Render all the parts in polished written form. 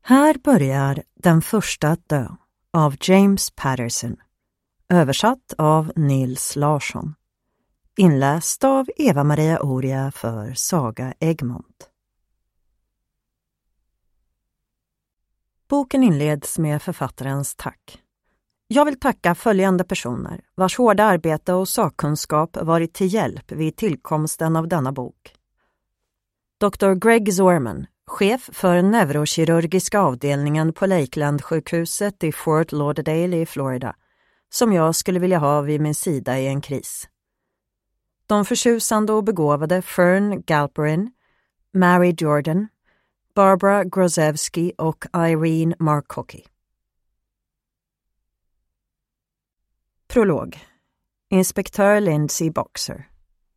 Här börjar Den första att dö av James Patterson. Översatt av Nils Larsson. Inläst av Eva-Maria Oria för Saga Egmont. Boken inleds med författarens tack. Jag vill tacka följande personer vars hårda arbete och sakkunskap varit till hjälp vid tillkomsten av denna bok. Dr. Greg Zorman, chef för neurokirurgiska avdelningen på Lakeland-sjukhuset i Fort Lauderdale i Florida, som jag skulle vilja ha vid min sida i en kris. De förtjusande och begåvade Fern Galperin, Mary Jordan, Barbara Grozewski och Irene Markocki. Prolog. Inspektör Lindsay Boxer.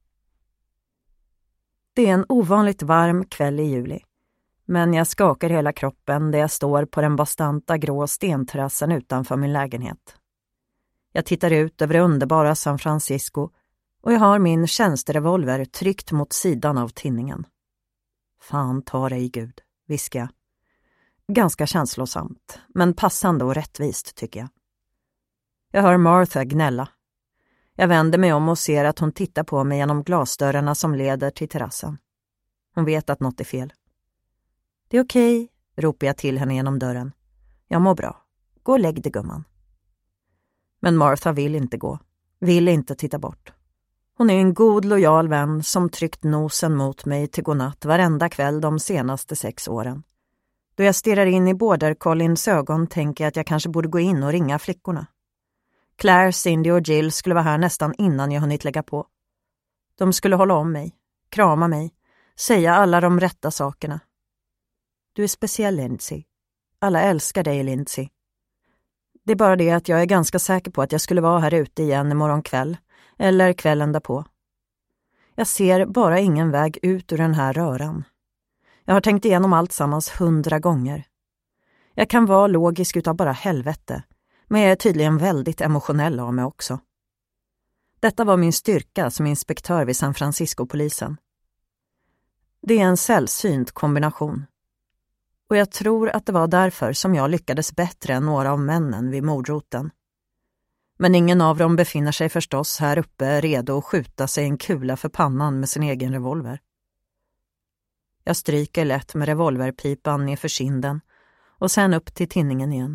Det är en ovanligt varm kväll i juli, men jag skakar hela kroppen där jag står på den bastanta grå stenterrassen utanför min lägenhet. Jag tittar ut över det underbara San Francisco och jag har min tjänsterevolver tryckt mot sidan av tinningen. Fan ta dig Gud, viskar jag. Ganska känslosamt, men passande och rättvist tycker jag. Jag hör Martha gnälla. Jag vänder mig om och ser att hon tittar på mig genom glasdörrarna som leder till terrassen. Hon vet att något är fel. Det är okej, ropar jag till henne genom dörren. Jag mår bra. Gå och lägg dig, gumman. Men Martha vill inte gå. Vill inte titta bort. Hon är en god, lojal vän som tryckt nosen mot mig till godnatt varenda kväll de senaste 6 åren. Då jag stirrar in i Border Collins ögon tänker jag att jag kanske borde gå in och ringa flickorna. Claire, Cindy och Jill skulle vara här nästan innan jag hunnit lägga på. De skulle hålla om mig, krama mig, säga alla de rätta sakerna. Du är speciell, Lindsay. Alla älskar dig, Lindsay. Det är bara det att jag är ganska säker på att jag skulle vara här ute igen imorgon kväll, eller kvällen därpå. Jag ser bara ingen väg ut ur den här röran. Jag har tänkt igenom allt sammans 100 gånger. Jag kan vara logisk utav bara helvete, men jag är tydligen väldigt emotionell av mig också. Detta var min styrka som inspektör vid San Francisco-polisen. Det är en sällsynt kombination. Och jag tror att det var därför som jag lyckades bättre än några av männen vid mordroten. Men ingen av dem befinner sig förstås här uppe redo att skjuta sig en kula för pannan med sin egen revolver. Jag stryker lätt med revolverpipan ner för kinden och sen upp till tinningen igen.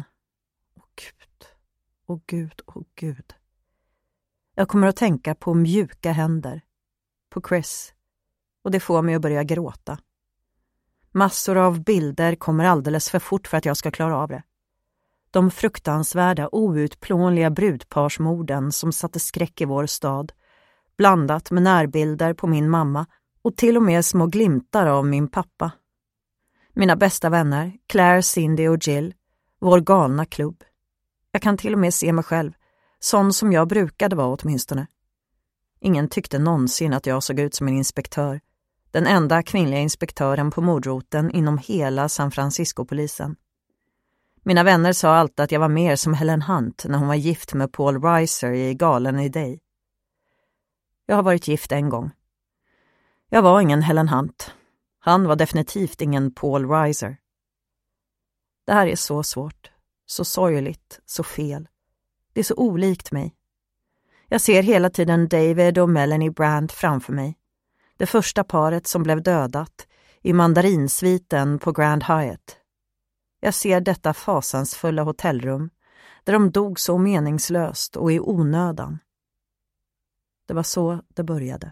Åh Gud, åh Gud. Jag kommer att tänka på mjuka händer, på Chris, och det får mig att börja gråta. Massor av bilder kommer alldeles för fort för att jag ska klara av det. De fruktansvärda, outplånliga brudparsmorden som satte skräck i vår stad, blandat med närbilder på min mamma och till och med små glimtar av min pappa. Mina bästa vänner, Claire, Cindy och Jill, vår galna klubb. Jag kan till och med se mig själv, sån som jag brukade vara åtminstone. Ingen tyckte någonsin att jag såg ut som en inspektör. Den enda kvinnliga inspektören på mordroten inom hela San Francisco-polisen. Mina vänner sa alltid att jag var mer som Helen Hunt när hon var gift med Paul Reiser i Galen i Day. Jag har varit gift en gång. Jag var ingen Helen Hunt. Han var definitivt ingen Paul Reiser. Det här är så svårt, så sorgligt, så fel. Det är så olikt mig. Jag ser hela tiden David och Melanie Brandt framför mig. Det första paret som blev dödat i mandarinsviten på Grand Hyatt. Jag ser detta fasansfulla hotellrum där de dog så meningslöst och i onödan. Det var så det började.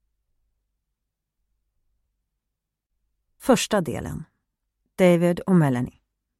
Första delen. David och Melanie.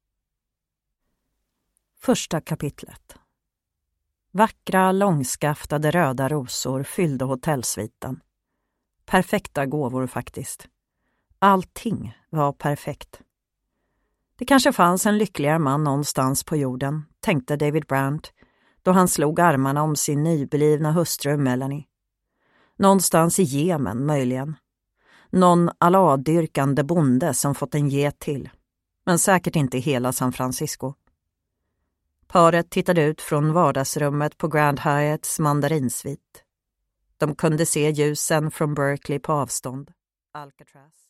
Första kapitlet. Vackra, långskaftade röda rosor fyllde hotellsviten. Perfekta gåvor faktiskt. Allting var perfekt. Det kanske fanns en lyckligare man någonstans på jorden, tänkte David Brandt, då han slog armarna om sin nyblivna hustru Melanie. Någonstans i Jemen möjligen. Någon Allah-dyrkande bonde som fått en get till. Men säkert inte i hela San Francisco. Paret tittade ut från vardagsrummet på Grand Hyatts mandarinsvit. De kunde se ljusen från Berkeley på avstånd. Alcatraz.